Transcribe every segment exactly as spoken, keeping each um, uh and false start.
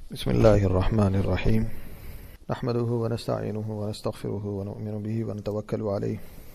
بسم الله الرحمن الرحيم نحمده ونستعينه ونستغفره ونؤمن به ونتوكل عليه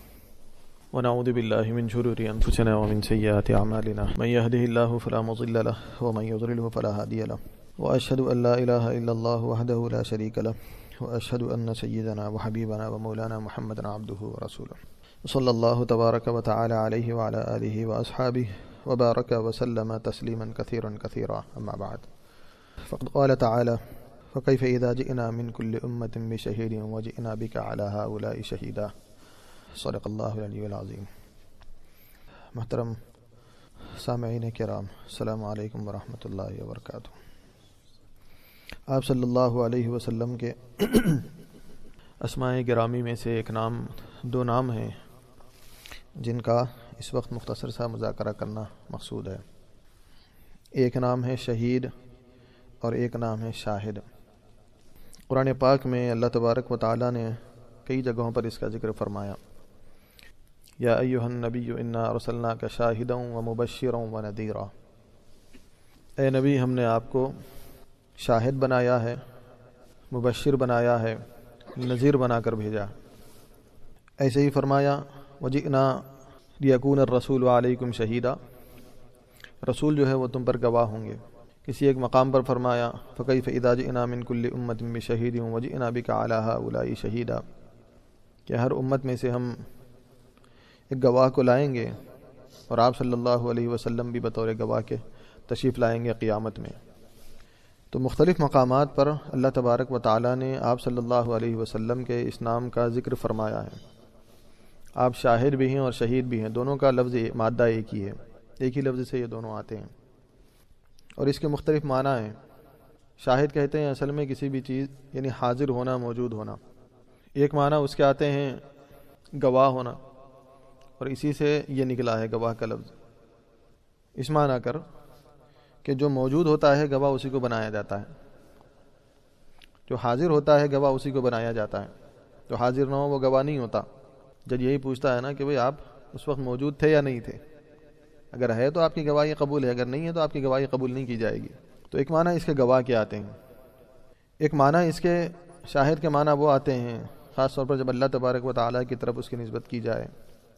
ونعوذ بالله من شرور أنفسنا ومن سيئات أعمالنا من يهده الله فلا مضل له ومن يضلله فلا هادي له وأشهد أن لا إله إلا الله وحده لا شريك له وأشهد أن سيدنا وحبيبنا ومولانا محمدا عبده ورسوله صلى الله تبارك وتعالى عليه وعلى آله وأصحابه وبارك وسلم تسليما كثيرا كثيرا أما بعد فقد قال تعالى فكيف إذا جئنا من كل أمة بشهيد وجئنا بك على هؤلاء شهيدا صدق اللہ العلی العظیم۔ محترم سامعین کرام، السلام علیکم ورحمۃ اللہ وبرکاتہ۔ آپ صلی اللہ علیہ وسلم کے اسماء گرامی میں سے ایک نام دو نام ہیں جن کا اس وقت مختصر سا مذاکرہ کرنا مقصود ہے۔ ایک نام ہے شہید اور ایک نام ہے شاہد۔ قرآن پاک میں اللہ تبارک و تعالیٰ نے کئی جگہوں پر اس کا ذکر فرمایا، یا ایھا النبی انا ارسلناک شاہدا ومبشرا ونذیرا، اے نبی ہم نے آپ کو شاہد بنایا ہے، مبشر بنایا ہے، نذیر بنا کر بھیجا۔ ایسے ہی فرمایا وجئنا لیکون الرسول علیکم شہیدا، رسول جو ہے وہ تم پر گواہ ہوں گے۔ کسی ایک مقام پر فرمایا فکیف اذا جئنا من کل امۃ بشہید وجئنا بک علی ہؤلاء شہیدا، کہ ہر امت میں سے ہم ایک گواہ کو لائیں گے اور آپ صلی اللہ علیہ وسلم بھی بطور گواہ کے تشریف لائیں گے قیامت میں۔ تو مختلف مقامات پر اللہ تبارک و تعالیٰ نے آپ صلی اللہ علیہ وسلم کے اس نام کا ذکر فرمایا ہے۔ آپ شاہد بھی ہیں اور شہید بھی ہیں، دونوں کا لفظ مادہ ایک ہی ہے، ایک ہی لفظ سے یہ دونوں آتے ہیں اور اس کے مختلف معنی ہیں۔ شاہد کہتے ہیں اصل میں کسی بھی چیز یعنی حاضر ہونا، موجود ہونا۔ ایک معنی اس کے آتے ہیں گواہ ہونا، اور اسی سے یہ نکلا ہے گواہ کا لفظ۔ اس معنی کر کہ جو موجود ہوتا ہے گواہ اسی کو بنایا جاتا ہے، جو حاضر ہوتا ہے گواہ اسی کو بنایا جاتا ہے، جو حاضر نہ ہو وہ گواہ نہیں ہوتا۔ جج یہی پوچھتا ہے نا کہ بھئی آپ اس وقت موجود تھے یا نہیں تھے، اگر ہے تو آپ کی گواہی قبول ہے، اگر نہیں ہے تو آپ کی گواہی قبول نہیں کی جائے گی۔ تو ایک معنی اس کے گواہ کے آتے ہیں، ایک معنی اس کے شاہد کے معنی وہ آتے ہیں خاص طور پر جب اللہ تبارک و تعالیٰ کی طرف اس کی نسبت کی جائے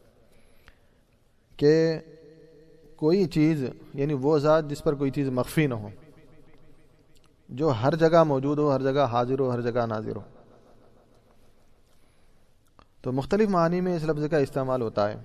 کہ کوئی چیز یعنی وہ ذات جس پر کوئی چیز مخفی نہ ہو، جو ہر جگہ موجود ہو، ہر جگہ حاضر ہو، ہر جگہ ناظر ہو۔ تو مختلف معنی میں اس لفظ کا استعمال ہوتا ہے،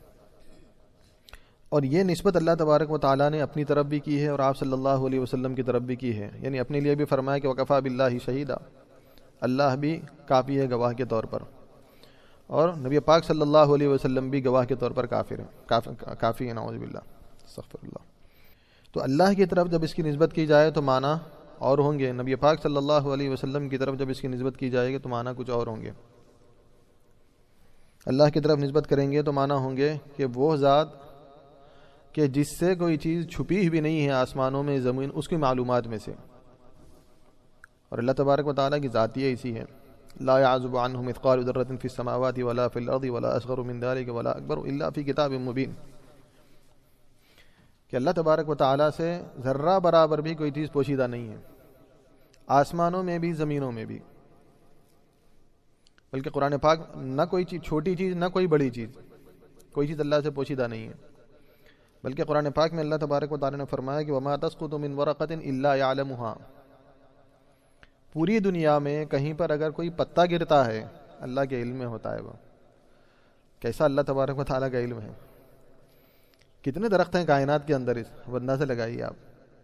اور یہ نسبت اللہ تبارک و تعالیٰ نے اپنی طرف بھی کی ہے اور آپ صلی اللہ علیہ وسلم کی طرف بھی کی ہے، یعنی اپنے لیے بھی فرمایا کہ وکفیٰ باللہ شہیدا، اللہ بھی کافی ہے گواہ کے طور پر، اور نبی پاک صلی اللہ علیہ وسلم بھی گواہ کے طور پر کافر ہے، کافی ہے، نعوذ باللہ، استغفر اللہ۔ تو اللہ کی طرف جب اس کی نسبت کی جائے تو معنی اور ہوں گے، نبی پاک صلی اللہ علیہ وسلم کی طرف جب اس کی نسبت کی جائے گی تو معنی کچھ اور ہوں گے۔ اللہ کی طرف نسبت کریں گے تو معنی ہوں گے کہ وہ ذات کہ جس سے کوئی چیز چھپی بھی نہیں ہے آسمانوں میں، زمین، اس کی معلومات میں سے، اور اللہ تبارک و تعالیٰ کی ذاتیہ اسی ہے، لا يعزب عنه مثقال ذرة في السماوات ولا في الارض ولا اصغر من ذلك ولا اکبر الا في کتاب مبین، کہ اللہ تبارک و تعالیٰ سے ذرہ برابر بھی کوئی چیز پوشیدہ نہیں ہے، آسمانوں میں بھی، زمینوں میں بھی، بلکہ قرآن پاک نہ کوئی چیز چھوٹی چیز نہ کوئی بڑی چیز، کوئی چیز اللہ سے پوشیدہ نہیں ہے، بلکہ قرآن پاک میں اللہ تبارک و تعالیٰ نے فرمایا کہ وما تسقط من ورقۃ الا يعلمها، پوری دنیا میں کہیں پر اگر کوئی پتا گرتا ہے اللہ کے علم میں ہوتا ہے۔ وہ کیسا اللہ تبارک و تعالیٰ کا علم ہے، کتنے درخت ہیں کائنات کے اندر، اس بندہ سے لگائیے آپ،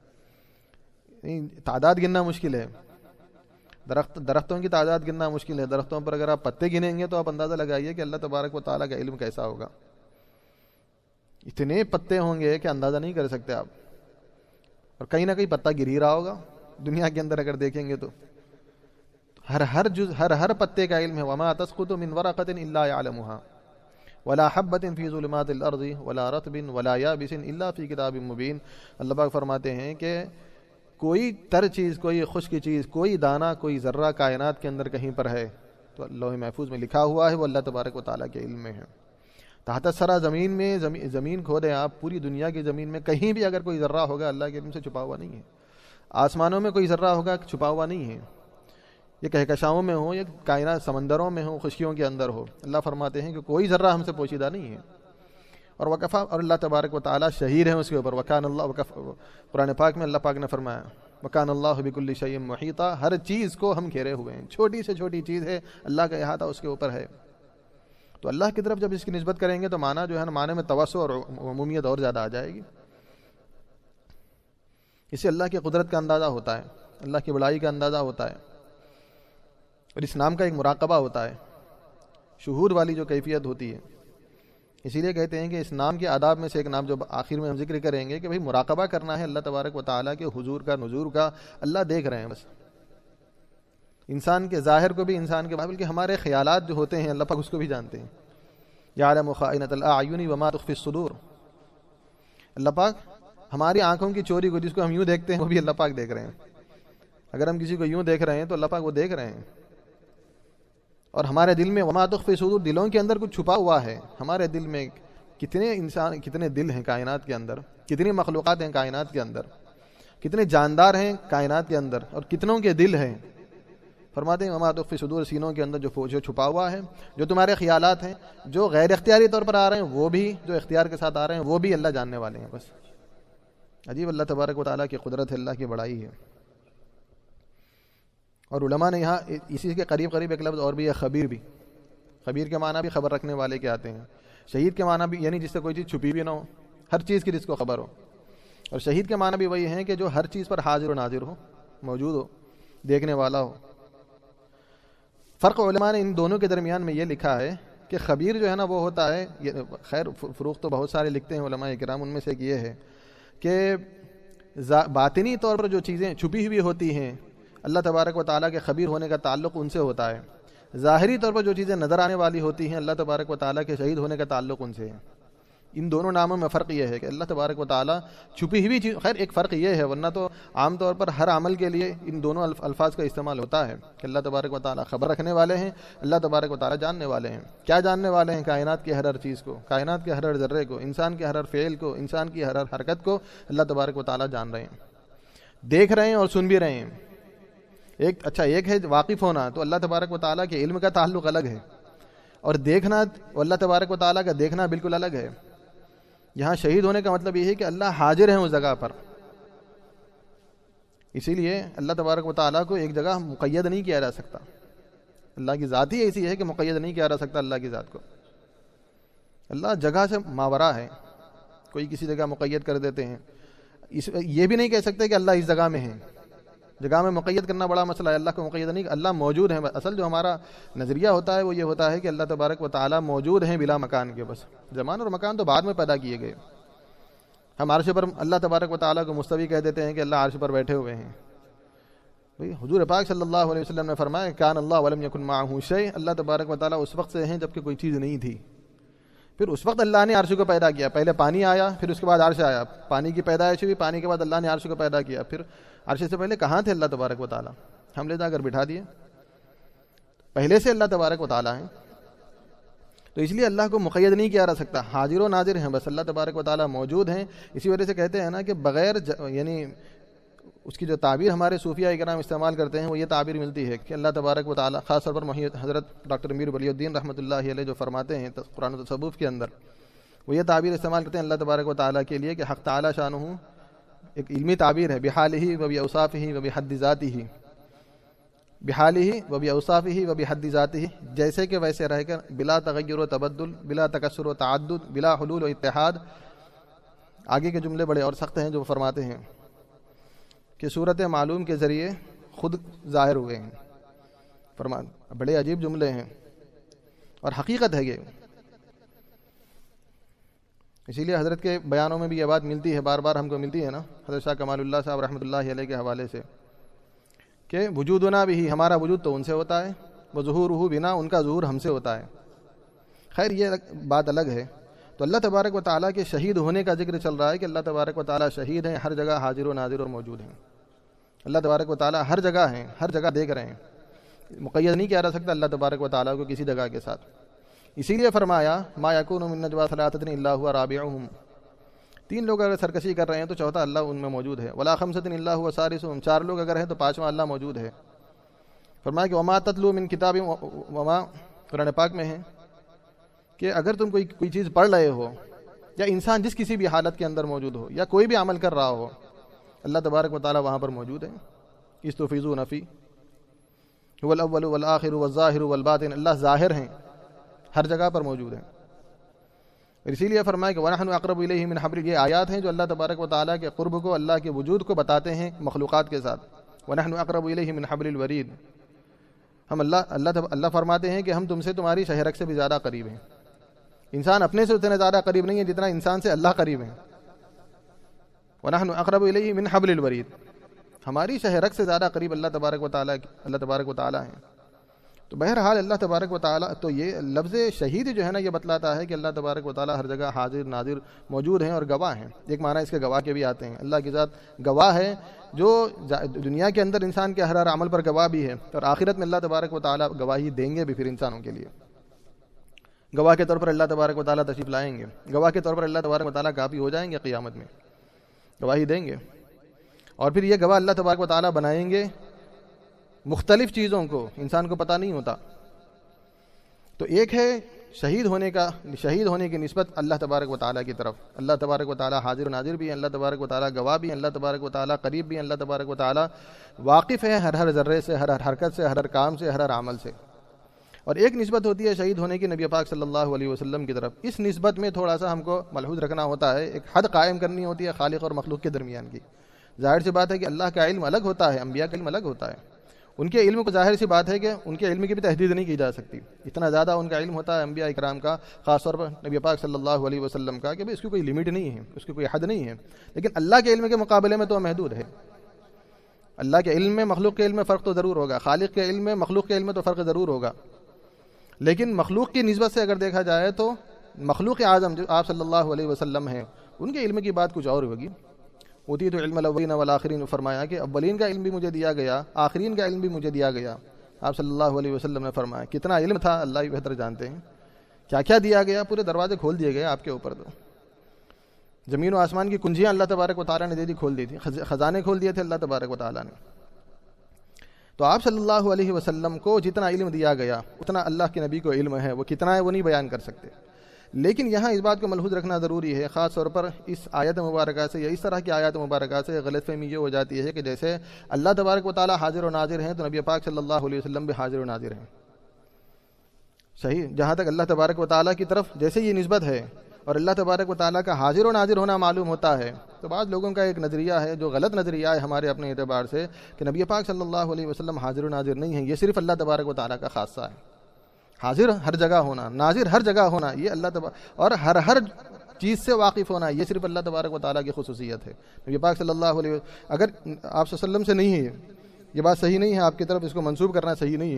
تعداد گننا مشکل ہے، درخت درختوں کی تعداد گننا مشکل ہے، درختوں پر اگر آپ پتے گنیں گے تو آپ اندازہ لگائیے کہ اللہ تبارک و تعالیٰ کا علم کیسا ہوگا۔ اتنے پتے ہوں گے کہ اندازہ نہیں کر سکتے آپ، اور کہیں نہ کہیں پتا گر ہی رہا ہوگا دنیا کے اندر اگر دیکھیں گے تو ہر ہر جز ہر ہر پتے کا علم ہے۔ وما تسقط من ورقۃ الا يعلمها ولا حبۃ فی ظلمات الارض ولا رطب ولا یابس الا فی کتاب مبین۔ اللہ پاک فرماتے ہیں کہ کوئی تر چیز، کوئی خشک چیز، کوئی دانہ، کوئی ذرہ کائنات کے اندر کہیں پر ہے تو لوح محفوظ میں لکھا ہوا ہے، وہ اللہ تبارک و تعالیٰ کے علم میں ہے۔ تحت سرا زمین میں زمین, زمین کھودیں آپ، پوری دنیا کی زمین میں کہیں بھی اگر کوئی ذرہ ہوگا اللہ کے علم سے چھپا ہوا نہیں ہے۔ آسمانوں میں کوئی ذرہ ہوگا چھپا ہوا نہیں ہے، یہ کہکشاؤں میں ہو، یہ کائنات سمندروں میں ہو، خشکیوں کے اندر ہو، اللہ فرماتے ہیں کہ کوئی ذرہ ہم سے پوشیدہ نہیں ہے۔ اور وکفا، اور اللہ تبارک و تعالیٰ شہید ہیں اس کے اوپر۔ وکان اللہ وکف، قرآن پاک میں اللہ پاک نے فرمایا وکان اللہ بکل شیء محیطا، ہر چیز کو ہم گھیرے ہوئے ہیں، چھوٹی سے چھوٹی چیز ہے اللہ کا احاطہ اس کے اوپر ہے۔ تو اللہ کی طرف جب اس کی نسبت کریں گے تو معنی جو ہے نا، معنی میں توسع اور عمومیت اور زیادہ آ جائے گی۔ اس سے اللہ کی قدرت کا اندازہ ہوتا ہے، اللہ کی بڑائی کا اندازہ ہوتا ہے، اور اس نام کا ایک مراقبہ ہوتا ہے، شہود والی جو کیفیت ہوتی ہے۔ اسی لیے کہتے ہیں کہ اس نام کے آداب میں سے ایک نام جو آخر میں ہم ذکر کریں گے کہ بھئی مراقبہ کرنا ہے اللہ تبارک و تعالیٰ کے حضور کا، نزور کا۔ اللہ دیکھ رہے ہیں بس، انسان کے ظاہر کو بھی، انسان کے بلکہ ہمارے خیالات جو ہوتے ہیں اللہ پاک اس کو بھی جانتے ہیں۔ یعلم خائنۃ الاعین وما تخفی الصدور، اللہ پاک ہماری آنکھوں کی چوری کو، جس کو ہم یوں دیکھتے ہیں وہ بھی اللہ پاک دیکھ رہے ہیں۔ اگر ہم کسی کو یوں دیکھ رہے ہیں تو اللہ پاک وہ دیکھ رہے ہیں۔ اور ہمارے دل میں وما تخفی صدور، دلوں کے اندر کچھ چھپا ہوا ہے۔ ہمارے دل میں کتنے انسان، کتنے دل ہیں کائنات کے اندر، کتنی مخلوقات ہیں کائنات کے اندر، کتنے جاندار ہیں کائنات کے اندر، اور کتنوں کے دل ہیں۔ فرماتے ہیں وما تخفی صدور، سینوں کے اندر جو جو چھپا ہوا ہے، جو تمہارے خیالات ہیں، جو غیر اختیاری طور پر آ رہے ہیں وہ بھی، جو اختیار کے ساتھ آ رہے ہیں وہ بھی اللہ جاننے والے ہیں۔ بس عجیب اللہ تبارک و تعالیٰ کی قدرت ہے، اللہ کی بڑائی ہے۔ اور علماء نے یہاں اسی کے قریب قریب ایک لفظ اور بھی ہے، خبیر بھی۔ خبیر کے معنی بھی خبر رکھنے والے کے آتے ہیں۔ شہید کے معنی بھی یعنی جس سے کوئی چیز چھپی بھی نہ ہو، ہر چیز کی جس کو خبر ہو۔ اور شہید کے معنی بھی وہی ہیں کہ جو ہر چیز پر حاضر و ناظر ہو، موجود ہو، دیکھنے والا ہو۔ فرق علماء نے ان دونوں کے درمیان میں یہ لکھا ہے کہ خبیر جو ہے نا وہ ہوتا ہے، خیر فروغ تو بہت سارے لکھتے ہیں علماء کرام، ان میں سے ایک یہ ہے کہ باطنی طور پر جو چیزیں چھپی ہوئی ہوتی ہیں اللہ تبارک و تعالیٰ کے خبیر ہونے کا تعلق ان سے ہوتا ہے۔ ظاہری طور پر جو چیزیں نظر آنے والی ہوتی ہیں اللہ تبارک و تعالیٰ کے شہید ہونے کا تعلق ان سے ہے۔ ان دونوں ناموں میں فرق یہ ہے کہ اللہ تبارک و تعالیٰ چھپی ہوئی چیز، خیر ایک فرق یہ ہے، ورنہ تو عام طور پر ہر عمل کے لیے ان دونوں الفاظ کا استعمال ہوتا ہے کہ اللہ تبارک و تعالیٰ خبر رکھنے والے ہیں، اللہ تبارک و تعالیٰ جاننے والے ہیں۔ کیا جاننے والے ہیں؟ کائنات کی ہر ہر چیز کو، کائنات کے ہر ہر ذرے کو، انسان کے ہر ہر فعل کو، انسان کی ہر ہر حرکت کو اللہ تبارک و تعالیٰ جان رہے ہیں، دیکھ رہے ہیں اور سن بھی رہے ہیں۔ ایک اچھا ایک ہے واقف ہونا، تو اللہ تبارک و تعالیٰ کے علم کا تعلق الگ ہے، اور دیکھنا اللہ تبارک و تعالیٰ کا دیکھنا بالکل الگ ہے۔ یہاں شہید ہونے کا مطلب یہ ہے کہ اللہ حاضر ہیں اس جگہ پر، اسی لیے اللہ تبارک و تعالیٰ کو ایک جگہ مقید نہیں کیا جا سکتا۔ اللہ کی ذات ہی ایسی ہے کہ مقید نہیں کیا جا سکتا اللہ کی ذات کو۔ اللہ جگہ سے ماورا ہے، کوئی کسی جگہ مقید کر دیتے ہیں، اس یہ بھی نہیں کہہ سکتے کہ اللہ اس جگہ میں ہے۔ جگہ میں مقید کرنا بڑا مسئلہ ہے، اللہ کو مقید نہیں، اللہ موجود ہے۔ اصل جو ہمارا نظریہ ہوتا ہے وہ یہ ہوتا ہے کہ اللہ تبارک و تعالیٰ موجود ہیں بلا مکان کے، بس زمان اور مکان تو بعد میں پیدا کیے گئے۔ ہم عرش پر اللہ تبارک و تعالیٰ کو مستوی کہہ دیتے ہیں کہ اللہ عرش پر بیٹھے ہوئے ہیں۔ بھئی حضور پاک صلی اللہ علیہ وسلم نے فرمایا کان اللہ ولم یکن معہ شیء، اللہ تبارک و تعالیٰ اس وقت سے ہیں جبکہ کوئی چیز نہیں تھی۔ پھر اس وقت اللہ نے عرش کو پیدا کیا، پہلے پانی آیا، پھر اس کے بعد عرش آیا، پانی کی پیدائش ہوئی، پانی کے بعد اللہ نے عرش کو پیدا کیا۔ پھر عرش سے پہلے کہاں تھے اللہ تبارک و تعالیٰ؟ ہم لے جا کر بٹھا دیے، پہلے سے اللہ تبارک و تعالیٰ ہیں۔ تو اس لیے اللہ کو مقید نہیں کیا جا سکتا، حاضر و ناظر ہیں، بس اللہ تبارک و تعالیٰ موجود ہیں۔ اسی وجہ سے کہتے ہیں نا کہ بغیر ج... یعنی اس کی جو تعبیر ہمارے صوفیہ اکرام استعمال کرتے ہیں وہ یہ تعبیر ملتی ہے کہ اللہ تبارک و تعالیٰ، خاص طور پر حضرت ڈاکٹر امیر ولی الدین رحمۃ اللہ علیہ جو فرماتے ہیں قرآن و تصوف کے اندر، وہ یہ تعبیر استعمال کرتے ہیں اللہ تبارک و تعالیٰ کے لیے کہ حق تعالیٰ شانہ ایک علمی تعبیر ہے، بحالہ و باوصافہ و بحد ذاتہ، بحالہ و باوصافہ و بحد ذاتہ، جیسے کہ ویسے رہ کر، بلا تغیر و تبدل، بلا تکسر و تعدد، بلا حلول و اتحاد۔ آگے کے جملے بڑے اور سخت ہیں جو فرماتے ہیں کہ صورت معلوم کے ذریعے خود ظاہر ہوئے ہیں۔ فرما بڑے عجیب جملے ہیں اور حقیقت ہے یہ۔ اسی لیے حضرت کے بیانوں میں بھی یہ بات ملتی ہے، بار بار ہم کو ملتی ہے نا، حضرت شاہ کمال اللہ صاحب رحمۃ اللہ علیہ کے حوالے سے، کہ وجودنا بھی، ہمارا وجود تو ان سے ہوتا ہے، وظہورہ بنا، ان کا ظہور ہم سے ہوتا ہے۔ خیر یہ بات الگ ہے۔ تو اللہ تبارک و تعالیٰ کے شہید ہونے کا ذکر چل رہا ہے کہ اللہ تبارک و تعالیٰ شہید ہیں، ہر جگہ حاضر و ناظر اور موجود ہیں۔ اللہ تبارک و تعالیٰ ہر جگہ ہیں، ہر جگہ دیکھ رہے ہیں، مقید نہیں کیا جا سکتا اللہ تبارک و تعالیٰ کو کسی جگہ کے ساتھ۔ اسی لیے فرمایا ما یکون من نجوا ثلاثۃ الا هو رابعهم، تین لوگ اگر سرکشی کر رہے ہیں تو چوتھا اللہ ان میں موجود ہے. ولا خمسۃ الا هو سادسهم، چار لوگ اگر ہیں تو پانچواں اللہ موجود ہے. فرمایا کہ وما تتلو من کتاب، وما قرآن پاک میں ہے کہ اگر تم کوئی کوئی چیز پڑھ رہے ہو، یا انسان جس کسی بھی حالت کے اندر موجود ہو، یا کوئی بھی عمل کر رہا ہو، اللہ تبارک و تعالیٰ وہاں پر موجود ہے. استفیضون فی هو الاول والآخر والظاہر والباطن، اللہ ظاہر ہیں، ہر جگہ پر موجود ہیں. اور اسی لیے فرمایا کہ وَنَحْنُ أَقْرَبُ إِلَيْهِ مِنْ حَبْلِ، یہ آیات ہیں جو اللہ تبارک و تعالیٰ کے قرب کو، اللہ کے وجود کو بتاتے ہیں مخلوقات کے ساتھ. وَنَحْنُ أَقْرَبُ إِلَيْهِ مِنْ حَبْلِ الْوَرِيدِ، ہم اللہ اللہ اللہ فرماتے ہیں کہ ہم تم سے تمہاری شہرک سے بھی زیادہ قریب ہیں. انسان اپنے سے اتنے زیادہ قریب نہیں ہے جتنا انسان سے اللہ قریب ہے. وَنَحْنُ أَقْرَبُ إِلَيْهِ مِنْ حَبْلِ الْوَرِيدِ، ہماری شہرک سے زیادہ قریب اللہ تبارک و تعالیٰ اللہ تبارک و تعالیٰ ہیں. تو بہرحال اللہ تبارک و تعالیٰ، تو یہ لفظ شہید جو ہے نا، یہ بتلاتا ہے کہ اللہ تبارک و تعالیٰ ہر جگہ حاضر ناظر موجود ہیں اور گواہ ہیں. ایک معنی اس کے گواہ کے بھی آتے ہیں. اللہ کی ذات گواہ ہے، جو دنیا کے اندر انسان کے ہر ہر عمل پر گواہ بھی ہے، اور آخرت میں اللہ تبارک و تعالیٰ گواہی دیں گے بھی پھر انسانوں کے لیے. گواہ کے طور پر اللہ تبارک و تعالیٰ تشریف لائیں گے، گواہ کے طور پر اللہ تبارک و تعالیٰ کافی ہو جائیں گے، قیامت میں گواہی دیں گے. اور پھر یہ گواہ اللہ تبارک و تعالیٰ بنائیں گے مختلف چیزوں کو، انسان کو پتہ نہیں ہوتا. تو ایک ہے شہید ہونے کا، شہید ہونے کی نسبت اللہ تبارک و تعالیٰ کی طرف. اللہ تبارک و تعالیٰ حاضر و ناظر بھی ہیں، اللہ تبارک و تعالیٰ گواہ بھی ہیں، اللہ تبارک و تعالیٰ قریب بھی ہیں، اللہ تبارک و تعالیٰ واقف ہے ہر ہر ذرے سے، ہر ہر حرکت سے، ہر ہر کام سے، ہر ہر عمل سے. اور ایک نسبت ہوتی ہے شہید ہونے کی نبی پاک صلی اللہ علیہ وسلم کی طرف. اس نسبت میں تھوڑا سا ہم کو ملحوظ رکھنا ہوتا ہے، ایک حد قائم کرنی ہوتی ہے خالق اور مخلوق کے درمیان کی. ظاہر سی بات ہے کہ اللہ کا علم الگ ہوتا ہے، انبیاء کا علم الگ ہوتا ہے. ان کے علم کو ظاہر سی بات ہے کہ ان کے علم کی بھی تحدید نہیں کی جا سکتی. اتنا زیادہ ان کا علم ہوتا ہے انبیاء اکرام کا، خاص طور پر نبی پاک صلی اللہ علیہ وسلم کا، کہ بھئی اس کی کوئی لمٹ نہیں ہے، اس کی کوئی حد نہیں ہے. لیکن اللہ کے علم کے مقابلے میں تو محدود ہے. اللہ کے علم میں مخلوق کے علم میں فرق تو ضرور ہوگا، خالق کے علم میں مخلوق کے علم میں تو فرق ضرور ہوگا. لیکن مخلوق کی نسبت سے اگر دیکھا جائے تو مخلوق اعظم جو آپ صلی اللہ علیہ وسلم ہیں، ان کے علم کی بات کچھ اور ہوگی. اوتیت علم الاولین والآخرین، فرمایا کہ اولین کا علم بھی مجھے دیا گیا، آخرین کا علم بھی مجھے دیا گیا. آپ صلی اللہ علیہ وسلم نے فرمایا کتنا علم تھا اللہ ہی بہتر جانتے ہیں. کیا کیا دیا گیا، پورے دروازے کھول دیے گئے آپ کے اوپر. تو زمین و آسمان کی کنجیاں اللہ تبارک و تعالیٰ نے دے دی، کھول دی تھی، خزانے کھول دیے تھے اللہ تبارک و تعالیٰ نے. تو آپ صلی اللہ علیہ وسلم کو جتنا علم دیا گیا اتنا اللہ کے نبی کو علم ہے، وہ کتنا ہے وہ نہیں بیان کر سکتے. لیکن یہاں اس بات کو ملحوظ رکھنا ضروری ہے، خاص طور پر اس آیت مبارکہ سے یا اس طرح کی آیات مبارکہ سے غلط فہمی یہ ہو جاتی ہے کہ جیسے اللہ تبارک و تعالیٰ حاضر و ناظر ہیں تو نبی پاک صلی اللہ علیہ وسلم بھی حاضر و ناظر ہیں. صحیح، جہاں تک اللہ تبارک و تعالیٰ کی طرف جیسے یہ نسبت ہے اور اللہ تبارک و تعالیٰ کا حاضر و ناظر ہونا معلوم ہوتا ہے، تو بعض لوگوں کا ایک نظریہ ہے جو غلط نظریہ ہے ہمارے اپنے اعتبار سے، کہ نبی پاک صلی اللہ علیہ وسلم حاضر و ناظر نہیں ہیں، یہ صرف اللہ تبارک و تعالیٰ کا خاصہ ہے. حاضر ہر جگہ ہونا، ناظر ہر جگہ ہونا، یہ اللہ تبارک، اور ہر ہر چیز سے واقف ہونا، یہ صرف اللہ تبارک و تعالیٰ کی خصوصیت ہے. نبی پاک صلی اللہ علیہ وسلم اگر آپ صلی اللہ علیہ وسلم سے نہیں ہے، یہ بات صحیح نہیں ہے، آپ کی طرف اس کو منسوب کرنا صحیح نہیں ہے.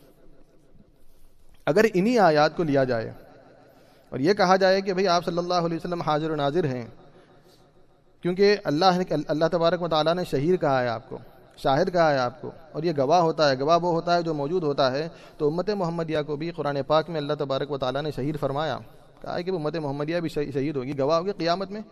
اگر انہی آیات کو لیا جائے اور یہ کہا جائے کہ بھئی آپ صلی اللہ علیہ وسلم حاضر و ناظر ہیں، کیونکہ اللہ اللہ تبارک و تعالیٰ نے شہید کہا ہے آپ کو، شاہد کہا ہے آپ کو، اور یہ گواہ ہوتا ہے، گواہ وہ ہوتا ہے جو موجود ہوتا ہے. تو امت محمدیہ کو بھی قرآن پاک میں اللہ تبارک و تعالیٰ نے شہید فرمایا، کہا ہے کہ امت محمدیہ بھی شہید ہوگی، گواہ ہوگی قیامت میں.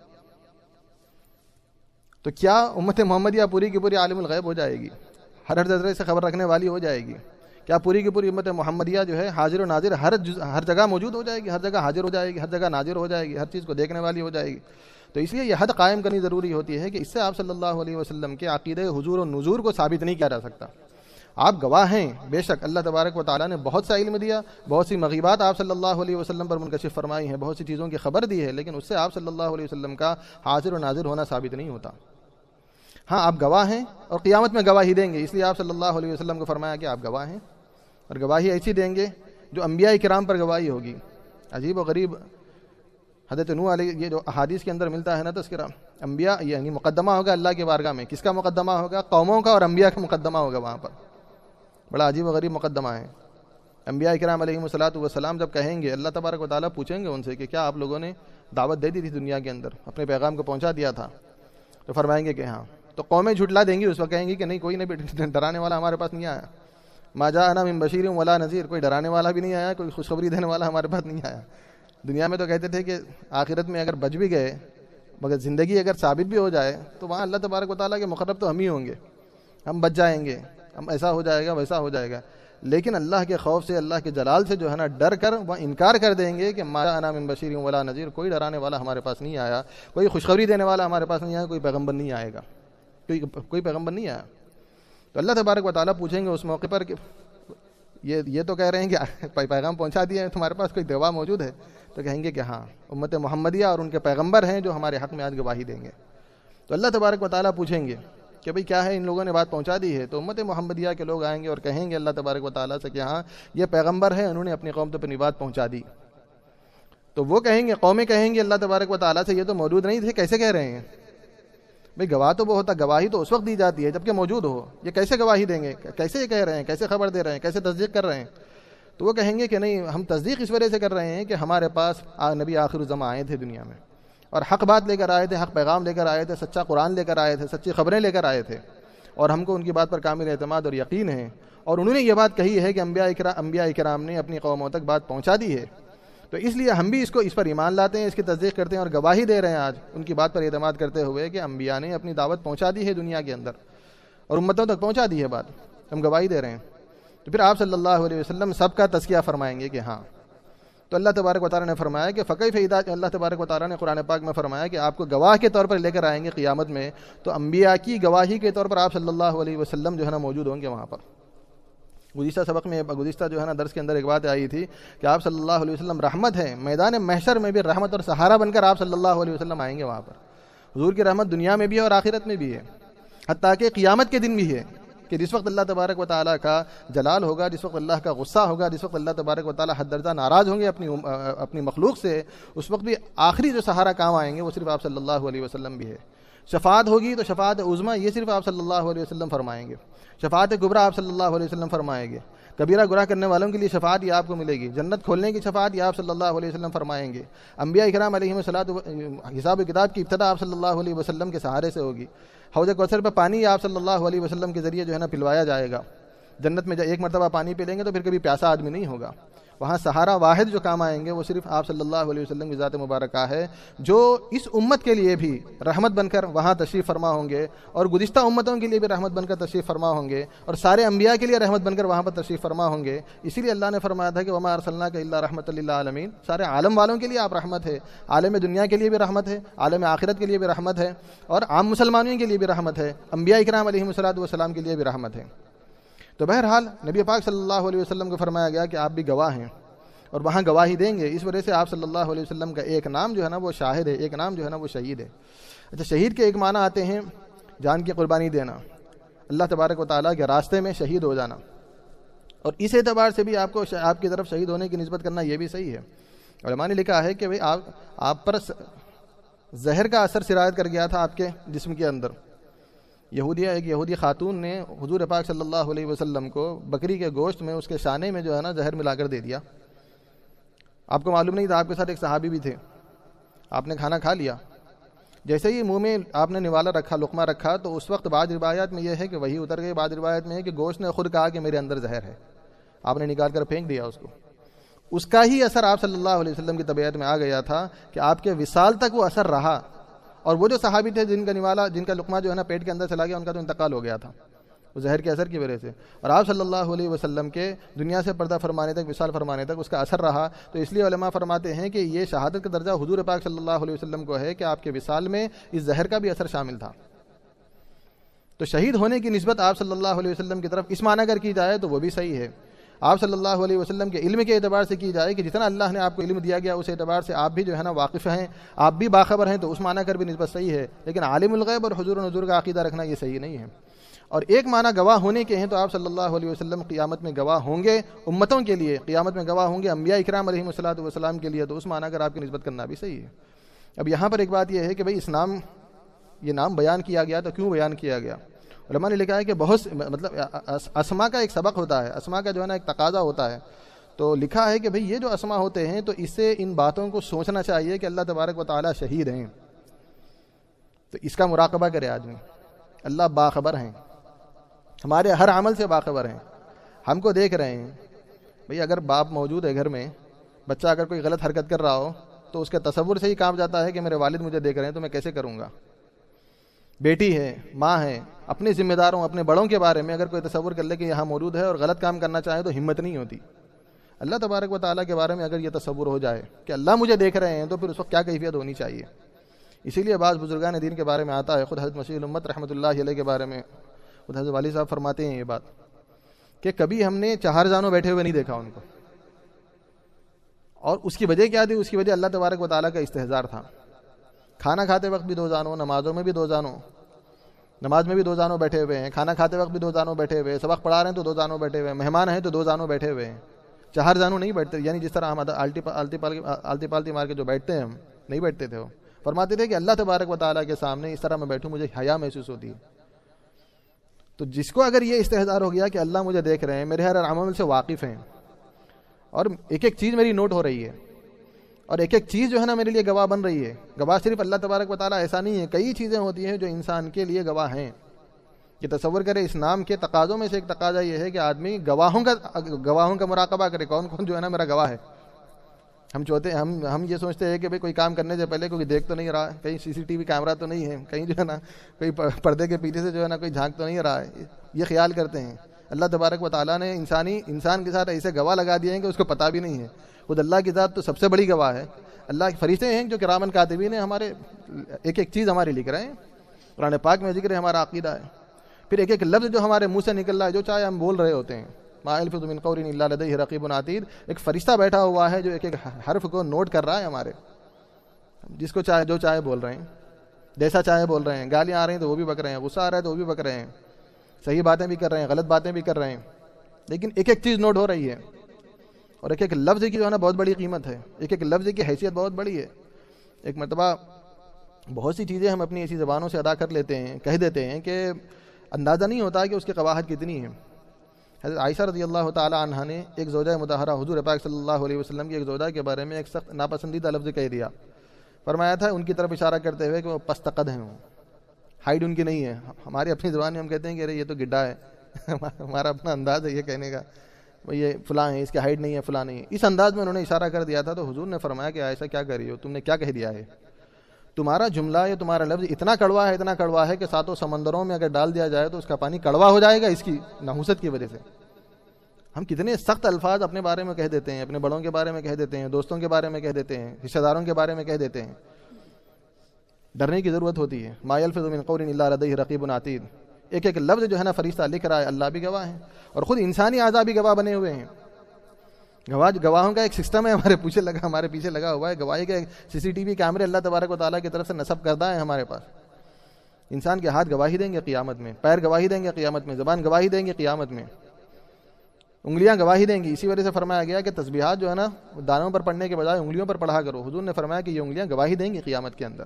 تو کیا امت محمدیہ پوری کی پوری عالم الغیب ہو جائے گی، ہر ہر ذرے سے خبر رکھنے والی ہو جائے گی؟ کیا پوری کی پوری امت محمدیہ جو ہے حاضر و ناظر ہر ہر جگہ موجود ہو جائے گی، ہر جگہ حاضر ہو جائے گی، ہر جگہ ناظر ہو جائے گی، ہر چیز کو دیکھنے والی ہو جائے گی؟ تو اس لیے یہ حد قائم کرنی ضروری ہوتی ہے کہ اس سے آپ صلی اللہ علیہ وسلم کے عقیدہ حضور و نزور کو ثابت نہیں کیا جا سکتا. آپ گواہ ہیں، بے شک اللہ تبارک و تعالیٰ نے بہت سا علم دیا، بہت سی مغیبات آپ صلی اللہ علیہ وسلم پر منکشف فرمائی ہیں، بہت سی چیزوں کی خبر دی ہے، لیکن اس سے آپ صلی اللہ علیہ وسلم کا حاضر و ناظر ہونا ثابت نہیں ہوتا. ہاں آپ گواہ ہیں اور قیامت میں گواہی دیں گے، اس لیے آپ صلی اللہ علیہ وسلم کو فرمایا کہ آپ گواہ ہیں، اور گواہی ایسی دیں گے جو انبیاء کرام پر گواہی ہوگی. عجیب و غریب حضرت نوح علیہ، یہ جو احادیث کے اندر ملتا ہے نا تذکرہ، انبیاء یعنی مقدمہ ہوگا اللہ کے بارگاہ میں. کس کا مقدمہ ہوگا؟ قوموں کا اور انبیاء کا مقدمہ ہوگا وہاں پر. بڑا عجیب و غریب مقدمہ ہے. انبیاء کرام علیہم الصلوۃ والسلام جب کہیں گے، اللہ تبارک و تعالیٰ پوچھیں گے ان سے کہ کیا آپ لوگوں نے دعوت دے دی تھی دنیا کے اندر، اپنے پیغام کو پہنچا دیا تھا؟ تو فرمائیں گے کہ ہاں. تو قومیں جھٹلا دیں گی، اس وقت کہیں گی کہ نہیں، کوئی نہیں، ڈرانے والا ہمارے پاس نہیں آیا. ما جاءنا من بشیر ولا نذیر، کوئی ڈرانے والا بھی نہیں آیا، کوئی خوشخبری دینے والا ہمارے پاس نہیں آیا. دنیا میں تو کہتے تھے کہ آخرت میں اگر بچ بھی گئے مگر زندگی اگر ثابت بھی ہو جائے تو وہاں اللہ تبارک و تعالیٰ کے مقرب تو ہم ہی ہوں گے، ہم بچ جائیں گے، ہم ایسا ہو جائے گا ویسا ہو جائے گا، لیکن اللہ کے خوف سے، اللہ کے جلال سے جو ہے نا ڈر کر وہ انکار کر دیں گے کہ ما انا من بشیر ولا نذیر، کوئی ڈرانے والا ہمارے پاس نہیں آیا، کوئی خوشخبری دینے والا ہمارے پاس نہیں آیا، کوئی پیغمبر نہیں آئے گا، کوئی کوئی پیغمبر نہیں آیا۔ تو اللہ تبارک و تعالیٰ پوچھیں گے اس موقع پر کہ یہ یہ تو کہہ رہے ہیں کہ پیغام پہنچا دیا ہے، تمہارے پاس کوئی گواہ موجود ہے؟ تو کہیں گے کہ ہاں، امت محمدیہ اور ان کے پیغمبر ہیں جو ہمارے حق میں آج گواہی دیں گے۔ تو اللہ تبارک و تعالیٰ پوچھیں گے کہ بھئی کیا ہے، ان لوگوں نے بات پہنچا دی ہے؟ تو امت محمدیہ کے لوگ آئیں گے اور کہیں گے اللہ تبارک و تعالیٰ سے کہ ہاں یہ پیغمبر ہے، انہوں نے اپنی قوم تک اپنی بات پہنچا دی۔ تو وہ کہیں گے، قومیں کہیں گے اللہ تبارک و تعالیٰ سے یہ تو موجود نہیں تھے، کیسے کہہ رہے ہیں؟ بھئی گواہ تو وہ ہوتا، گواہی تو اس وقت دی جاتی ہے جب کہ موجود ہو، یہ کیسے گواہی دیں گے، کیسے یہ کہہ رہے ہیں، کیسے خبر دے رہے ہیں، کیسے تصدیق کر رہے ہیں؟ تو وہ کہیں گے کہ نہیں، ہم تصدیق اس وجہ سے کر رہے ہیں کہ ہمارے پاس نبی آخر الزماں آئے تھے دنیا میں، اور حق بات لے کر آئے تھے، حق پیغام لے کر آئے تھے، سچا قرآن لے کر آئے تھے، سچی خبریں لے کر آئے تھے، اور ہم کو ان کی بات پر کامل اعتماد اور یقین ہے، اور انہوں نے یہ بات کہی ہے کہ انبیاء اکرام انبیاء اکرام نے اپنی قوموں تک بات پہنچا دی ہے، تو اس لیے ہم بھی اس کو اس پر ایمان لاتے ہیں، اس کی تصدیق کرتے ہیں اور گواہی دے رہے ہیں آج ان کی بات پر اعتماد کرتے ہوئے کہ انبیاء نے اپنی دعوت پہنچا دی ہے دنیا کے اندر اور امتوں تک پہنچا دی ہے بات، ہم گواہی دے رہے ہیں۔ تو پھر آپ صلی اللہ علیہ وسلم سب کا تزکیہ فرمائیں گے کہ ہاں۔ تو اللہ تبارک و تعالیٰ نے فرمایا کہ فکیف اذا، اللہ تبارک و تعالیٰ نے قرآن پاک میں فرمایا کہ آپ کو گواہ کے طور پر لے کر آئیں گے قیامت میں، تو انبیاء کی گواہی کے طور پر آپ صلی اللہ علیہ وسلم جو ہے نا موجود ہوں گے وہاں پر۔ گزشتہ سبق میں، گزشتہ جو ہے نا درس کے اندر ایک بات آئی تھی کہ آپ صلی اللہ علیہ وسلم رحمت ہیں، میدان محشر میں بھی رحمت اور سہارا بن کر آپ صلی اللہ علیہ وسلم آئیں گے وہاں پر۔ حضور کی رحمت دنیا میں بھی ہے اور آخرت میں بھی ہے، حتیٰ کہ قیامت کے دن بھی ہے، کہ جس وقت اللہ تبارک و تعالیٰ کا جلال ہوگا، جس وقت اللہ کا غصہ ہوگا، جس وقت اللہ تبارک و تعالیٰ حد درجہ ناراض ہوں گے اپنی اپنی مخلوق سے، اس وقت بھی آخری جو سہارا کام آئیں گے وہ صرف آپ صلی اللہ علیہ وسلم بھی ہے۔ شفاعت ہوگی تو شفاعت عظمیٰ یہ صرف آپ صلی اللہ علیہ وسلم فرمائیں گے، شفاعت کبریٰ آپ صلی اللہ علیہ وسلم فرمائیں گے، کبیرہ گناہ کرنے والوں کے لیے شفاعت یہ آپ کو ملے گی، جنت کھولنے کی شفاعت یہ آپ صلی اللہ علیہ وسلم فرمائیں گے، انبیاء کرام علیہم الصلوۃ، حساب و کتاب کی ابتدا آپ صلی اللہ علیہ وسلم کے سہارے سے ہوگی، حوض کوثر پہ پانی آپ صلی اللہ علیہ وسلم کے ذریعے جو ہے نا پلوایا جائے گا، جنت میں ایک مرتبہ پانی پی لیں گے تو پھر کبھی پیاسا آدمی نہیں ہوگا، وہاں سہارا واحد جو کام آئیں گے وہ صرف آپ صلی اللہ علیہ وسلم کی ذات مبارکہ ہے، جو اس امت کے لیے بھی رحمت بن کر وہاں تشریف فرما ہوں گے، اور گزشتہ امتوں کے لیے بھی رحمت بن کر تشریف فرما ہوں گے، اور سارے انبیاء کے لیے رحمت بن کر وہاں پر تشریف فرما ہوں گے۔ اسی لیے اللہ نے فرمایا تھا کہ وما ارسلناک الا رحمۃ للعالمین، سارے عالم والوں کے لیے آپ رحمت ہے، عالم دنیا کے لیے بھی رحمت ہے، عالم آخرت کے لیے بھی رحمت ہے، اور عام مسلمانوں کے لیے بھی رحمت ہے، انبیاء کرام علیہم الصلوۃ والسلام کے لیے بھی رحمت ہے۔ تو بہرحال نبی پاک صلی اللہ علیہ وسلم کو فرمایا گیا کہ آپ بھی گواہ ہیں اور وہاں گواہی دیں گے، اس وجہ سے آپ صلی اللہ علیہ وسلم کا ایک نام جو ہے نا وہ شاہد ہے، ایک نام جو ہے نا وہ شہید ہے۔ اچھا، شہید کے ایک معنی آتے ہیں جان کی قربانی دینا، اللہ تبارک و تعالیٰ کے راستے میں شہید ہو جانا، اور اس اعتبار سے بھی آپ کو آپ کی طرف شہید ہونے کی نسبت کرنا یہ بھی صحیح ہے۔ علماء نے لکھا ہے کہ بھئی آپ آپ پر زہر کا اثر سرایت کر گیا تھا آپ کے جسم کے اندر، یہودیہ ایک یہودی خاتون نے حضور پاک صلی اللہ علیہ وسلم کو بکری کے گوشت میں اس کے شانے میں جو ہے نا زہر ملا کر دے دیا، آپ کو معلوم نہیں تھا، آپ کے ساتھ ایک صحابی بھی تھے، آپ نے کھانا کھا لیا، جیسے ہی منہ میں آپ نے نوالا رکھا، لقمہ رکھا، تو اس وقت بعض روایات میں یہ ہے کہ وہی اتر گئی، بعض روایت میں ہے کہ گوشت نے خود کہا کہ میرے اندر زہر ہے، آپ نے نکال کر پھینک دیا اس کو، اس کا ہی اثر آپ صلی اللہ علیہ وسلم کی طبیعت میں آ گیا تھا کہ آپ کے وصال تک وہ اثر رہا، اور وہ جو صحابی تھے جن کا نوالا جن کا لقمہ جو ہے نا پیٹ کے اندر چلا گیا، ان کا تو انتقال ہو گیا تھا وہ زہر کے اثر کی وجہ سے، اور آپ صلی اللہ علیہ وسلم کے دنیا سے پردہ فرمانے تک، وصال فرمانے تک اس کا اثر رہا، تو اس لیے علماء فرماتے ہیں کہ یہ شہادت کا درجہ حضور پاک صلی اللہ علیہ وسلم کو ہے کہ آپ کے وصال میں اس زہر کا بھی اثر شامل تھا۔ تو شہید ہونے کی نسبت آپ صلی اللہ علیہ وسلم کی طرف اس معنی اگر کی جائے تو وہ بھی صحیح ہے، آپ صلی اللہ علیہ وسلم کے علم کے اعتبار سے کی جائے کہ جتنا اللہ نے آپ کو علم دیا گیا اس اعتبار سے آپ بھی جو ہے نا واقف ہیں، آپ بھی باخبر ہیں، تو اس معنی کر بھی نسبت صحیح ہے، لیکن عالم الغیب اور حضور و نذور کا عقیدہ رکھنا یہ صحیح نہیں ہے۔ اور ایک معنی گواہ ہونے کے ہیں تو آپ صلی اللہ علیہ وسلم قیامت میں گواہ ہوں گے امتوں کے لیے، قیامت میں گواہ ہوں گے انبیاء اکرام علیہم الصلوۃ والسلام کے لیے، تو اس معنی اگر آپ کی نسبت کرنا بھی صحیح ہے۔ اب یہاں پر ایک بات یہ ہے کہ بھئی اس نام یہ نام بیان کیا گیا تو کیوں بیان کیا گیا؟ علماء نے لکھا ہے کہ بہت مطلب اسما کا ایک سبق ہوتا ہے، اسما کا جو ہے نا ایک تقاضا ہوتا ہے، تو لکھا ہے کہ بھئی یہ جو اسما ہوتے ہیں تو اس سے ان باتوں کو سوچنا چاہیے کہ اللہ تبارک و تعالیٰ شہید ہیں، تو اس کا مراقبہ کرے آدمی، اللہ باخبر ہیں، ہمارے ہر عمل سے باخبر ہیں، ہم کو دیکھ رہے ہیں۔ بھئی اگر باپ موجود ہے گھر میں، بچہ اگر کوئی غلط حرکت کر رہا ہو تو اس کے تصور سے ہی کانپ جاتا ہے کہ میرے والد مجھے دیکھ رہے ہیں تو میں کیسے کروں گا. بیٹی ہے، ماں ہے، اپنے ذمہ داروں اپنے بڑوں کے بارے میں اگر کوئی تصور کر لے کہ یہاں موجود ہے اور غلط کام کرنا چاہے تو ہمت نہیں ہوتی. اللہ تبارک و تعالیٰ کے بارے میں اگر یہ تصور ہو جائے کہ اللہ مجھے دیکھ رہے ہیں تو پھر اس وقت کیا کیفیت ہونی چاہیے. اسی لیے بعض بزرگان دین کے بارے میں آتا ہے، خود حضرت مسیح الامت رحمۃ اللہ علیہ کے بارے میں خود حضرت والی صاحب فرماتے ہیں یہ بات کہ کبھی ہم نے چہار زانوں بیٹھے ہوئے نہیں دیکھا ان کو. اور اس کی وجہ کیا تھی؟ اس کی وجہ اللہ تبارک و تعالیٰ کا استحضار تھا. کھانا کھاتے وقت بھی دو زانوں، نمازوں میں بھی دو زانوں، نماز میں بھی دو زانوں بیٹھے ہوئے ہیں، کھانا کھاتے وقت بھی دو زانوں بیٹھے ہوئے ہیں، سبق پڑھا رہے ہیں تو دو زانوں بیٹھے ہوئے ہیں، مہمان ہیں تو دو زانوں بیٹھے ہوئے ہیں. چہار زانوں نہیں بیٹھتے، یعنی جس طرح ہم آلٹی آلتی آلتی پالتی مار کے جو بیٹھتے ہیں ہم نہیں بیٹھتے تھے. وہ فرماتے تھے کہ اللہ تبارک و تعالیٰ کے سامنے اس طرح میں بیٹھوں مجھے حیا محسوس ہوتی ہے. تو جس کو اگر یہ استحضار ہو گیا کہ اللہ مجھے دیکھ رہے ہیں، میرے ہر عمل سے واقف ہیں اور ایک ایک چیز میری نوٹ ہو رہی ہے اور ایک ایک چیز جو ہے نا میرے لیے گواہ بن رہی ہے. گواہ صرف اللہ تبارک و تعالیٰ ایسا نہیں ہے، کئی چیزیں ہوتی ہیں جو انسان کے لیے گواہ ہیں. کہ تصور کرے اس نام کے تقاضوں میں سے ایک تقاضا یہ ہے کہ آدمی گواہوں کا گواہوں کا مراقبہ کرے، کون کون جو ہے نا میرا گواہ ہے. ہم چاہتے ہیں ہم ہم یہ سوچتے ہیں کہ بھئی کوئی کام کرنے سے پہلے کوئی دیکھ تو نہیں رہا ہے، کہیں سی سی ٹی وی کیمرہ تو نہیں ہے، کہیں جو ہے نا کوئی پردے کے پیچھے سے جو ہے نا کوئی جھانک تو نہیں رہا ہے، یہ خیال کرتے ہیں. اللہ تبارک و تعالیٰ نے انسانی انسان کے ساتھ ایسے گواہ لگا دیے ہیں کہ اس کو پتہ بھی نہیں ہے. خود اللہ کی ذات تو سب سے بڑی گواہ ہے. اللہ کے فرشتے ہیں جو کرامن کاتبین ہیں، ہمارے ایک ایک چیز ہماری لکھ رہے ہیں. قرآن پاک میں ذکر ہے، ہمارا عقیدہ ہے. پھر ایک ایک لفظ جو ہمارے منہ سے نکل رہا ہے، جو چاہے ہم بول رہے ہوتے ہیں، ما یلفظ من قول الا لدیہ رقیب عتید، ایک فرشتہ بیٹھا ہوا ہے جو ایک ایک حرف کو نوٹ کر رہا ہے ہمارے، جس کو چاہے جو چاہے بول رہے ہیں، جیسا چاہے بول رہے ہیں. گالیاں آ رہی ہیں تو وہ بھی بک رہے ہیں، غصہ آ رہا ہے تو وہ بھی بک رہے ہیں، صحیح باتیں بھی کر رہے ہیں، غلط باتیں بھی کر رہے ہیں، لیکن ایک ایک چیز نوٹ ہو رہی ہے. اور ایک ایک لفظ کی جو ہے نا بہت بڑی قیمت ہے، ایک ایک لفظ کی حیثیت بہت بڑی ہے. ایک مرتبہ بہت سی چیزیں ہم اپنی ایسی زبانوں سے ادا کر لیتے ہیں، کہہ دیتے ہیں کہ اندازہ نہیں ہوتا کہ اس کی قباحت کتنی ہے. حضرت عائشہ رضی اللہ تعالی عنہا نے ایک زوجہ مطہرہ حضور پاک صلی اللہ علیہ وسلم کی ایک زوجہ کے بارے میں ایک سخت ناپسندیدہ لفظ کہہ دیا. فرمایا تھا ان کی طرف اشارہ کرتے ہوئے کہ وہ پست قد ہیں، ہائٹ ان کی نہیں ہے. ہماری اپنی زبان میں ہم کہتے ہیں کہ ارے یہ تو گڈھا ہے، ہمارا اپنا انداز ہے یہ کہنے کا، یہ فلاں ہے، اس کی ہائٹ نہیں ہے، فلاں نہیں ہے. اس انداز میں انہوں نے اشارہ کر دیا تھا. تو حضور نے فرمایا کہ عائشہ کیا کر رہی ہو، تم نے کیا کہہ دیا ہے؟ تمہارا جملہ یا تمہارا لفظ اتنا کڑوا ہے اتنا کڑوا ہے کہ ساتوں سمندروں میں اگر ڈال دیا جائے تو اس کا پانی کڑوا ہو جائے گا اس کی نحوست کی وجہ سے. ہم کتنے سخت الفاظ اپنے بارے میں کہہ دیتے ہیں، اپنے بڑوں کے بارے میں کہہ دیتے ہیں، دوستوں کے بارے میں کہہ دیتے ہیں، رشتہ داروں کے بارے میں کہہ دیتے ہیں. ڈرنے کی ضرورت ہوتی ہے. ما یلفظ من قول الا لدیہ رقیب عتید. ایک ایک لفظ جو ہے نا فرشتہ لکھ رہا ہے، اللہ بھی گواہ ہے اور خود انسانی اعضاء بھی گواہ بنے ہوئے ہیں. گواہ گواہوں کا ایک سسٹم ہے ہمارے پیچھے لگا ہمارے پیچھے لگا ہوا ہے. گواہی کے سی سی ٹی وی کیمرے اللہ تبارک و تعالیٰ کی طرف سے نصب کردہ ہیں ہمارے پاس. انسان کے ہاتھ گواہی دیں گے قیامت میں، پیر گواہی دیں گے قیامت میں، زبان گواہی دیں گے قیامت میں، انگلیاں گواہی دیں گی. اسی وجہ سے فرمایا گیا کہ تسبیحات جو ہے نا دانوں پر پڑھنے کے بجائے انگلیوں پر پڑھا کرو. حضور نے فرمایا کہ یہ انگلیاں گواہی دیں گی قیامت کے اندر.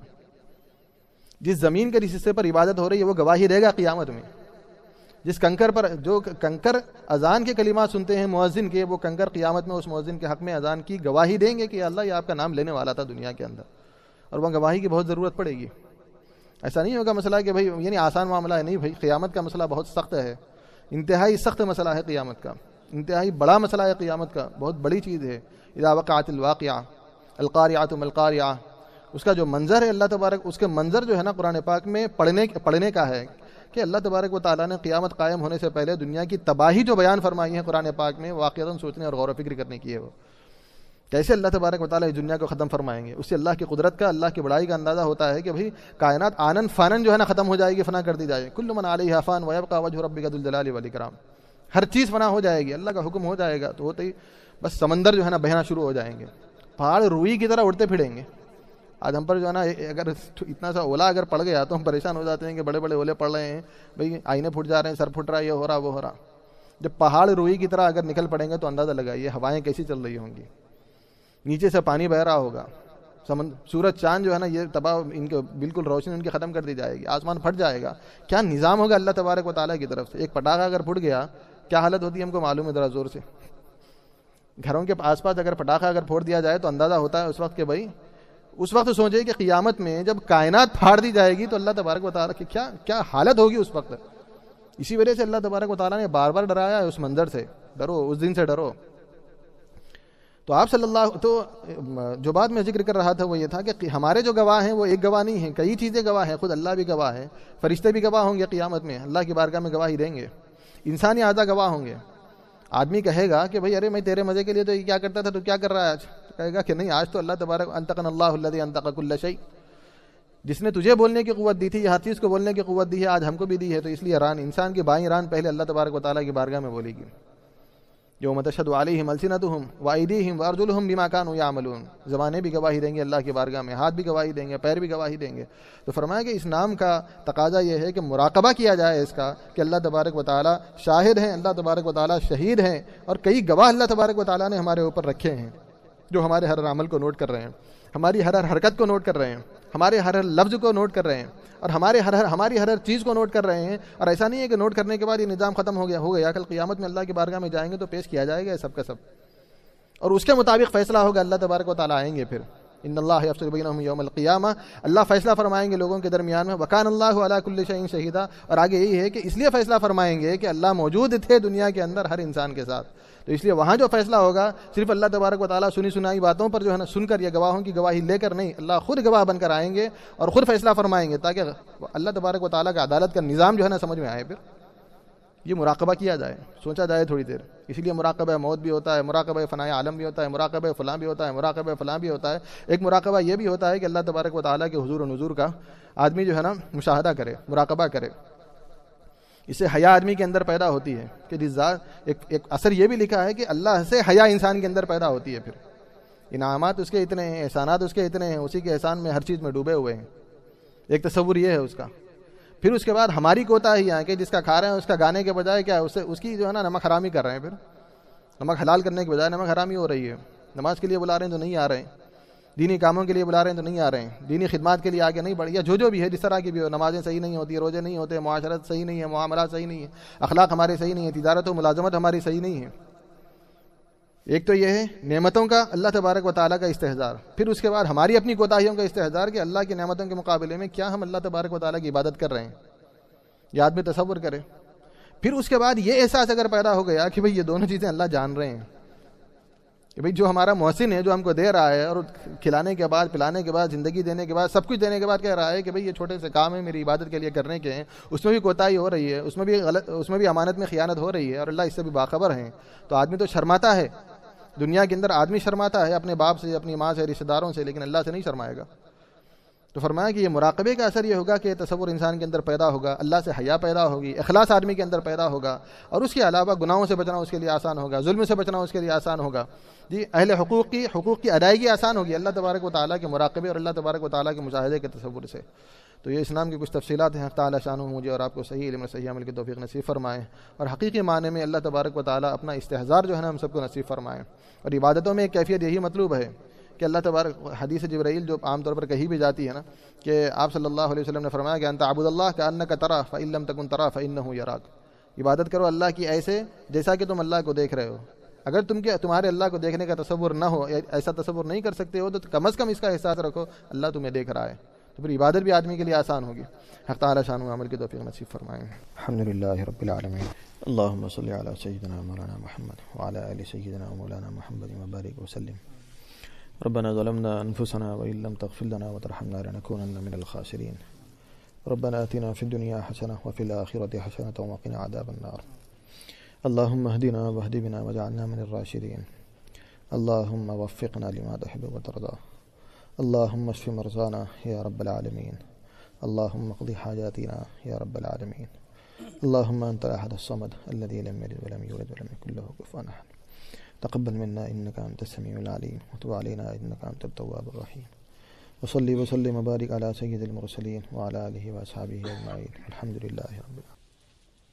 جس زمین کے جس حصے پر عبادت ہو رہی ہے وہ گواہی دے گا قیامت میں. جس کنکر پر جو کنکر اذان کے کلمات سنتے ہیں مؤذن کے، وہ کنکر قیامت میں اس مؤذن کے حق میں اذان کی گواہی دیں گے کہ اللہ یہ آپ کا نام لینے والا تھا دنیا کے اندر. اور وہ گواہی کی بہت ضرورت پڑے گی. ایسا نہیں ہوگا مسئلہ کہ بھائی یعنی آسان معاملہ ہے، نہیں بھائی، قیامت کا مسئلہ بہت سخت ہے، انتہائی سخت مسئلہ ہے قیامت کا، انتہائی بڑا مسئلہ ہے قیامت کا، بہت بڑی چیز ہے. اذا وقعت الواقعہ القارعۃ ما القارعۃ، اس کا جو منظر ہے اللہ تبارک، اس کے منظر جو ہے نا قرآن پاک میں پڑھنے پڑھنے کا ہے کہ اللہ تبارک و تعالیٰ نے قیامت قائم ہونے سے پہلے دنیا کی تباہی جو بیان فرمائی ہے قرآن پاک میں، واقعتاً سوچنے اور غور و فکر کرنے کی ہے. وہ کیسے اللہ تبارک و تعالیٰ اس دنیا کو ختم فرمائیں گے. اس سے اللہ کی قدرت کا، اللہ کی بڑائی کا اندازہ ہوتا ہے کہ بھئی کائنات آنن فانن جو ہے نا ختم ہو جائے گی، فنا کر دی جائے. کل من علیہا فان ویبقى وجہ ربک ذو الجلال والاکرام. ہر چیز فنا ہو جائے گی، اللہ کا حکم ہو جائے گا تو ہوتے ہی بس سمندر جو ہے نا بہنا شروع ہو جائیں گے، پہاڑ روئی کی طرح اڑتے پھریں گے. آج ہم پر جو ہے نا اگر اتنا سا اولا اگر پڑ گیا تو ہم پریشان ہو جاتے ہیں کہ بڑے بڑے اولے پڑ رہے ہیں، بھئی آئینے پھٹ جا رہے ہیں، سر پھٹ رہا ہے، یہ ہو رہا وہ ہو رہا. جب پہاڑ روئی کی طرح اگر نکل پڑیں گے تو اندازہ لگائیے ہوائیں کیسی چل رہی ہوں گی، نیچے سے پانی بہ رہا ہوگا، سورج چاند جو ہے نا یہ تباہ، ان کے بالکل روشنی ان کی ختم کر دی جائے گی، آسمان پھٹ جائے گا. کیا نظام ہوگا اللہ تبارک و تعالیٰ کی طرف سے. ایک پٹاخہ اگر پھٹ گیا کیا حالت ہوتی ہے ہم کو معلوم ہے ذرا زور سے. گھروں کے آس پاس اگر پٹاخہ اگر پھوڑ دیا جائے تو اندازہ ہوتا ہے اس وقت کہ بھائی اس وقت سوچے کہ قیامت میں جب کائنات پھاڑ دی جائے گی تو اللہ تبارک و تعالیٰ کی کیا کیا حالت ہوگی اس وقت. اسی وجہ سے اللہ تبارک و تعالیٰ نے بار بار ڈرایا ہے اس منظر سے، ڈرو اس دن سے ڈرو. تو آپ صلی اللہ تو جو بات میں ذکر کر رہا تھا وہ یہ تھا کہ ہمارے جو گواہ ہیں وہ ایک گواہ نہیں ہیں، کئی چیزیں گواہ ہیں، خود اللہ بھی گواہ ہے، فرشتے بھی گواہ ہوں گے، قیامت میں اللہ کی بارگاہ میں گواہی دیں گے، انسانی اعضاء گواہ ہوں گے۔ آدمی کہے گا کہ بھائی ارے میں تیرے مزے کے لیے تو یہ کیا کرتا تھا، تو کیا کر رہا ہے آج؟ کہے گا کہ نہیں، آج تو اللہ تبارک انطقنا اللہ الذی انطق کل شیء، جس نے تجھے بولنے کی قوت دی تھی، ہر چیز کو بولنے کی قوت دی ہے، آج ہم کو بھی دی ہے، تو اس لیے ران انسان کی بائیں ران پہلے اللہ تبارک و تعالیٰ کی بارگاہ میں بولے گی۔ یوم تشہد علیہم السنتہم وایدیہم وارجلہم بما کانوا یعملون، زبانیں بھی گواہی دیں گے اللہ کی بارگاہ میں، ہاتھ بھی گواہی دیں گے، پیر بھی گواہی دیں گے۔ تو فرمایا کہ اس نام کا تقاضا یہ ہے کہ مراقبہ کیا جائے اس کا، کہ اللہ تبارک و تعالیٰ شاہد ہیں، اللہ تبارک و تعالیٰ شہید ہیں، اور کئی گواہ اللہ تبارک و تعالیٰ نے ہمارے اوپر رکھے ہیں، جو ہمارے ہر عمل کو نوٹ کر رہے ہیں، ہماری ہر ہر حرکت کو نوٹ کر رہے ہیں، ہمارے ہر ہر لفظ کو نوٹ کر رہے ہیں، اور ہمارے ہر ہر ہماری ہر ہر چیز کو نوٹ کر رہے ہیں۔ اور ایسا نہیں ہے کہ نوٹ کرنے کے بعد یہ نظام ختم ہو گیا ہو گیا کل قیامت میں اللہ کی بارگاہ میں جائیں گے تو پیش کیا جائے گا سب کا سب، اور اس کے مطابق فیصلہ ہوگا۔ اللہ تبارک و تعالیٰ آئیں گے پھر، ان اللہ یفصل بینہم یوم القیامہ، اللہ فیصلہ فرمائیں گے لوگوں کے درمیان میں، وکان اللہ علی کل شیء شہیدا، اور آگے یہی ہے کہ اس لیے فیصلہ فرمائیں گے کہ اللہ موجود تھے دنیا کے اندر ہر انسان کے ساتھ، تو اس لیے وہاں جو فیصلہ ہوگا صرف اللہ تبارک و تعالیٰ سنی سنائی باتوں پر جو ہے نا سن کر یا گواہوں کی گواہی لے کر نہیں، اللہ خود گواہ بن کر آئیں گے اور خود فیصلہ فرمائیں گے، تاکہ اللہ تبارک و تعالیٰ کا عدالت کا نظام جو ہے نا سمجھ میں آئے۔ پھر یہ مراقبہ کیا جائے، سوچا جائے تھوڑی دیر، اسی لیے مراقبہ موت بھی ہوتا ہے، مراقبہ فناء عالم بھی ہوتا ہے، مراقبہ فلاں بھی ہوتا ہے، مراقبہ فلاں بھی ہوتا ہے۔ ایک مراقبہ یہ بھی ہوتا ہے کہ اللہ تبارک و تعالیٰ کے حضور و نزور کا آدمی جو ہے نا مشاہدہ کرے، مراقبہ کرے، اس سے حیا آدمی کے اندر پیدا ہوتی ہے کہ جس ذات ایک ایک اثر یہ بھی لکھا ہے کہ اللہ سے حیا انسان کے اندر پیدا ہوتی ہے، پھر انعامات اس کے اتنے ہیں، احسانات اس کے اتنے ہیں، اسی کے احسان میں ہر چیز میں ڈوبے ہوئے ہیں، ایک تصور یہ ہے اس کا۔ پھر اس کے بعد ہماری کوتاہی ہے کہ جس کا کھا رہے ہیں اس کا گانے کے بجائے کیا اس سے اس کی جو ہے نا نمک حرامی کر رہے ہیں، پھر نمک حلال کرنے کے بجائے نمک حرامی ہو رہی ہے، نماز کے لیے بلا رہے ہیں تو نہیں آ رہے ہیں، دینی کاموں کے لیے بلا رہے ہیں تو نہیں آ رہے ہیں، دینی خدمات کے لیے آگے نہیں بڑھ، یا جو جو بھی ہے جس طرح کی بھی ہو، نمازیں صحیح نہیں ہوتی، روزے نہیں ہوتے، معاشرت صحیح نہیں ہے، معاملات صحیح نہیں ہے، اخلاق ہمارے صحیح نہیں ہے، تجارت و ملازمت ہماری صحیح نہیں ہے۔ ایک تو یہ ہے نعمتوں کا اللہ تبارک و تعالیٰ کا استحضار، پھر اس کے بعد ہماری اپنی کوتاہیوں کا استحضار کہ اللہ کی نعمتوں کے مقابلے میں کیا ہم اللہ تبارک و تعالیٰ کی عبادت کر رہے ہیں، یہ آدمی تصور کرے۔ پھر اس کے بعد یہ احساس اگر پیدا ہو گیا کہ بھئی یہ دونوں چیزیں اللہ جان رہے ہیں، کہ بھئی جو ہمارا محسن ہے جو ہم کو دے رہا ہے، اور کھلانے کے بعد پلانے کے بعد زندگی دینے کے بعد سب کچھ دینے کے بعد کہہ رہا ہے کہ بھئی یہ چھوٹے سے کام ہے میری عبادت کے لیے کرنے کے ہیں، اس میں بھی کوتاہی ہو رہی ہے، اس میں بھی غلط اس میں بھی امانت میں خیانت ہو رہی ہے، اور اللہ اس سے بھی باخبر ہیں، تو آدمی تو شرماتا ہے، دنیا کے اندر آدمی شرماتا ہے اپنے باپ سے، اپنی ماں سے، رشتہ داروں سے، لیکن اللہ سے نہیں شرمائے گا۔ تو فرمایا کہ یہ مراقبے کا اثر یہ ہوگا کہ تصور انسان کے اندر پیدا ہوگا، اللہ سے حیا پیدا ہوگی، اخلاص آدمی کے اندر پیدا ہوگا، اور اس کے علاوہ گناہوں سے بچنا اس کے لیے آسان ہوگا، ظلم سے بچنا اس کے لیے آسان ہوگا، جی اہل حقوق کی حقوق کی ادائیگی آسان ہوگی اللہ تبارک و تعالیٰ کے مراقبے اور اللہ تبارک و تعالیٰ کے مشاہدے کے تصور سے۔ تو یہ اسلام کی کچھ تفصیلات ہیں، حق تعالیٰ شانہ مجھے اور آپ کو صحیح علم صحیح عمل کی توفیق نصیب فرمائے، اور حقیقی معنی میں اللہ تبارک و تعالیٰ اپنا استحضار جو ہے نا ہم سب کو نصیب فرمائے۔ اور عبادتوں میں ایک کیفیت یہی مطلوب ہے کہ اللہ تبارک، حدیث جبرائیل جو عام طور پر کہی بھی جاتی ہے نا، کہ آپ صلی اللہ علیہ وسلم نے فرمایا کہ انت عبد اللہ کأنک ترى فإن لم تكن ترى فإنه يراك، عبادت کرو اللہ کی ایسے جیسا کہ تم اللہ کو دیکھ رہے ہو، اگر تم کے تمہارے اللہ کو دیکھنے کا تصور نہ ہو، ایسا تصور نہیں کر سکتے ہو، تو کم از کم اس کا احساس رکھو اللہ تمہیں دیکھ رہا ہے، تو پھر عبادت بھی آدمی کے لیے آسان ہوگی۔ حق تعالی شانہ عمل کی توفیق نصیب فرمائیں۔ الحمدللہ رب العالمین، اللہم صلی علی سیدنا مولانا محمد وعلی آل سیدنا مولانا محمد وبارک وسلم۔ ربنا ظلمنا انفسنا وان لم تغفر لنا وترحمنا لنكونن من الخاسرين، ربنا آتنا في الدنيا حسنة وفي الآخرة حسنة وقنا عذاب النار، اللهم اهدنا واهد بنا واجعلنا من الراشدين، اللهم وفقنا لما تحب وترضى، اللهم اشف مرضانا يا رب العالمين، اللهم اقض حاجاتنا يا رب العالمين، اللهم أنت الأحد الصمد الذي لم يلد ولم يولد ولم يكن له كفوا أحد، تقبل منا إنك أنت السميع العليم وتب علينا إنك أنت التواب الرحيم، وصلي وسلم وبارك على سيد المرسلين وعلى آله وأصحابه أجمعين، الحمد لله رب العالمين۔